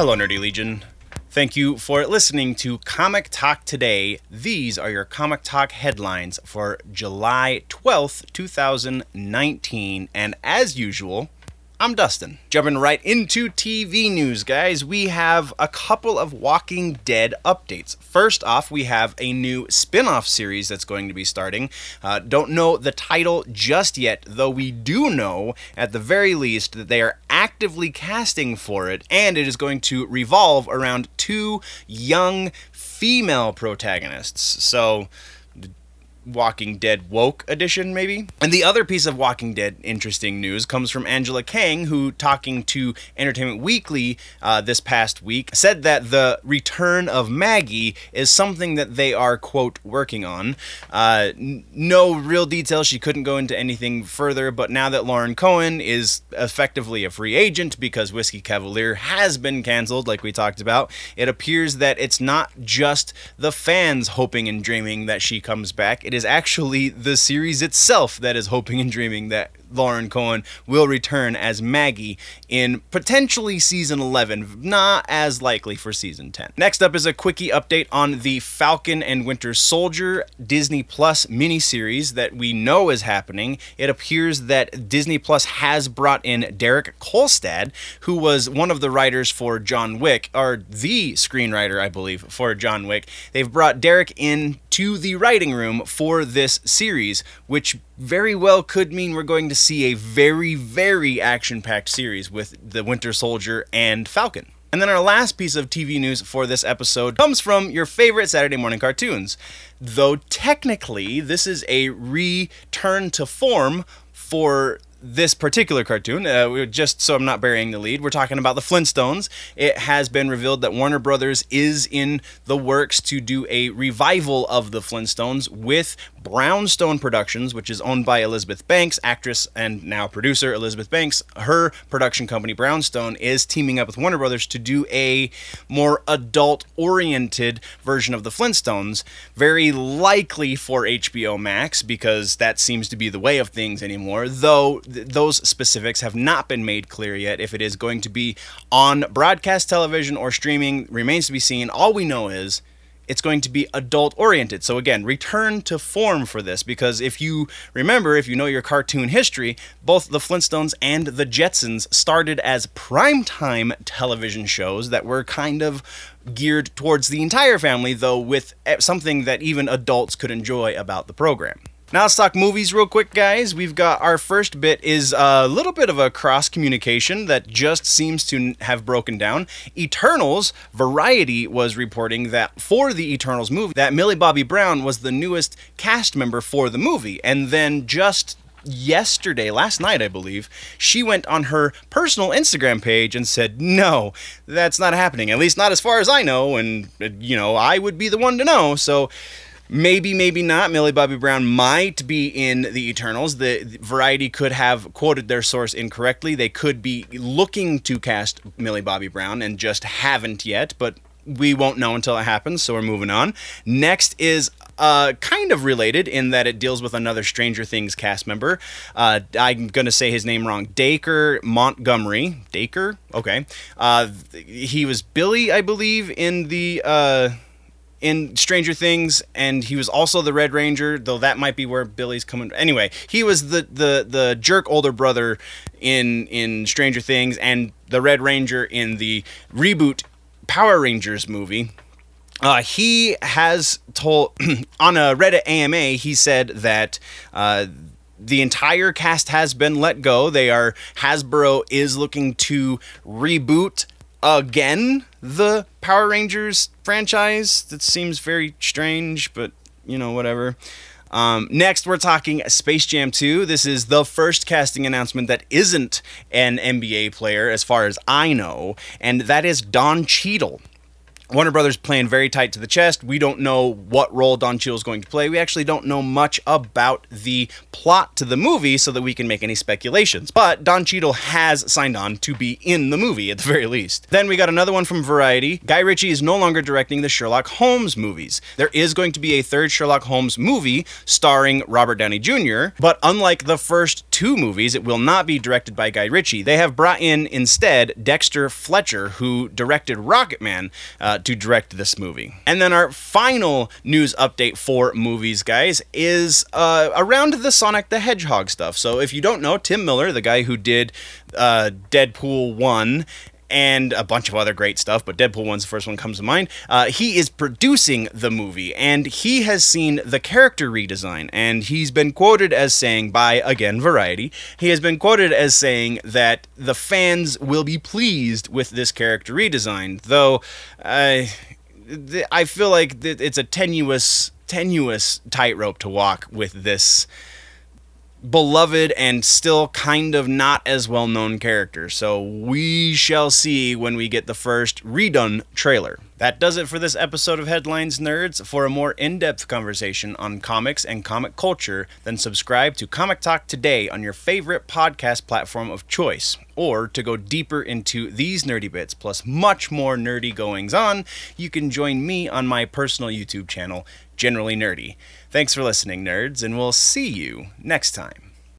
Hello, Nerdy Legion. Thank you for listening to Comic Talk Today. These are your Comic Talk headlines for July 12th, 2019. And as usual, I'm Dustin. Jumping right into TV news, guys. We have a couple of Walking Dead updates. First off, we have a new spin-off series that's going to be starting. Don't know the title just yet, though we do know, at the very least, that they are actively casting for it, and it is going to revolve around two young female protagonists. So, Walking Dead woke edition, maybe? And the other piece of Walking Dead interesting news comes from Angela Kang, who, talking to Entertainment Weekly this past week, said that the return of Maggie is something that they are, quote, working on. No real details. She couldn't go into anything further, but now that Lauren Cohen is effectively a free agent because Whiskey Cavalier has been canceled, like we talked about, it appears that it's not just the fans hoping and dreaming that she comes back. It is actually the series itself that is hoping and dreaming that Lauren Cohen will return as Maggie in potentially season 11, not as likely for season 10. Next up is a quickie update on the Falcon and Winter Soldier Disney Plus miniseries that we know is happening. It appears that Disney Plus has brought in Derek Kolstad, who was one of the writers for John Wick, or the screenwriter, I believe, for John Wick. They've brought Derek in to the writing room for this series, which very well could mean we're going to see a very, very action-packed series with the Winter Soldier and Falcon. And then our last piece of TV news for this episode comes from your favorite Saturday morning cartoons. Though technically, this is a return to form for this particular cartoon, just so I'm not burying the lead, we're talking about the Flintstones. It has been revealed that Warner Brothers is in the works to do a revival of the Flintstones with Brownstone Productions, which is owned by Elizabeth Banks, actress and now producer Elizabeth Banks. Her production company, Brownstone, is teaming up with Warner Brothers to do a more adult-oriented version of the Flintstones, very likely for HBO Max, because that seems to be the way of things anymore, though those specifics have not been made clear yet. If it is going to be on broadcast television or streaming remains to be seen. All we know is it's going to be adult-oriented. So again, return to form for this, because if you remember, if you know your cartoon history, both the Flintstones and the Jetsons started as primetime television shows that were kind of geared towards the entire family, though with something that even adults could enjoy about the program. Now let's talk movies real quick, guys. We've got our first bit is a little bit of a cross-communication that just seems to have broken down. Eternals, Variety was reporting that for the Eternals movie, that Millie Bobby Brown was the newest cast member for the movie. And then just yesterday, last night, I believe, she went on her personal Instagram page and said, no, that's not happening. At least not as far as I know. And, you know, I would be the one to know. So maybe, maybe not. Millie Bobby Brown might be in the Eternals. The Variety could have quoted their source incorrectly. They could be looking to cast Millie Bobby Brown and just haven't yet, but we won't know until it happens, so we're moving on. Next is kind of related in that it deals with another Stranger Things cast member. I'm going to say his name wrong. Dacre Montgomery. Dacre? Okay. He was Billy, I believe, in Stranger Things, and he was also the Red Ranger, though that might be where Billy's coming. Anyway, he was the jerk older brother in Stranger Things and the Red Ranger in the reboot Power Rangers movie. He has told on a Reddit AMA, he said that the entire cast has been let go. Hasbro is looking to reboot again the Power Rangers franchise. That seems very strange, but you know, whatever. Next, we're talking Space Jam 2. This is the first casting announcement that isn't an NBA player, as far as I know, and that is Don Cheadle. Warner Brothers playing very tight to the chest. We don't know what role Don Cheadle is going to play. We actually don't know much about the plot to the movie so that we can make any speculations. But Don Cheadle has signed on to be in the movie, at the very least. Then we got another one from Variety. Guy Ritchie is no longer directing the Sherlock Holmes movies. There is going to be a third Sherlock Holmes movie starring Robert Downey Jr., but unlike the first two movies, it will not be directed by Guy Ritchie. They have brought in, instead, Dexter Fletcher, who directed Rocketman, to direct this movie. And then our final news update for movies, guys, is around the Sonic the Hedgehog stuff. So if you don't know, Tim Miller, the guy who did Deadpool 1 and a bunch of other great stuff, but Deadpool 1's the first one comes to mind. He is producing the movie, and he has seen the character redesign, and he's been quoted as saying by, again, Variety, he has been quoted as saying that the fans will be pleased with this character redesign, though I feel like it's a tenuous tightrope to walk with this beloved and still kind of not as well-known character. So we shall see when we get the first redone trailer. That does it for this episode of Headlines Nerds. For a more in-depth conversation on comics and comic culture, then subscribe to Comic Talk Today on your favorite podcast platform of choice. Or to go deeper into these nerdy bits, plus much more nerdy goings-on, you can join me on my personal YouTube channel, Generally Nerdy. Thanks for listening, nerds, and we'll see you next time.